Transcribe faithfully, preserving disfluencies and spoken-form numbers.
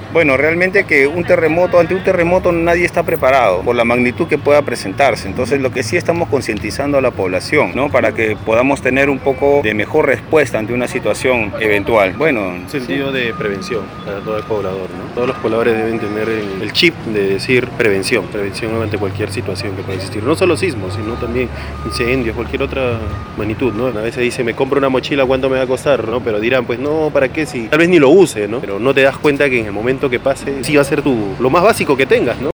Bueno, realmente que un terremoto, ante un terremoto nadie está preparado por la magnitud que pueda presentarse. Entonces lo que sí estamos concientizando a la población, ¿no? Para que podamos tener un poco de mejor respuesta ante una situación eventual. Bueno, Un sentido de prevención para todo el poblador, ¿no? Todos los pobladores deben tener el, el chip de decir prevención, prevención ante cualquier situación que pueda existir. No solo sismos, sino también incendios, cualquier otra magnitud, ¿no? A veces dice, me compro una mochila, ¿cuánto me va a costar? ¿No? Pero dirán, pues no, ¿para qué? Si tal vez ni lo use, ¿no? Pero no te das cuenta que en el momento que pase, sí va a ser tu, lo más básico que tengas, ¿no?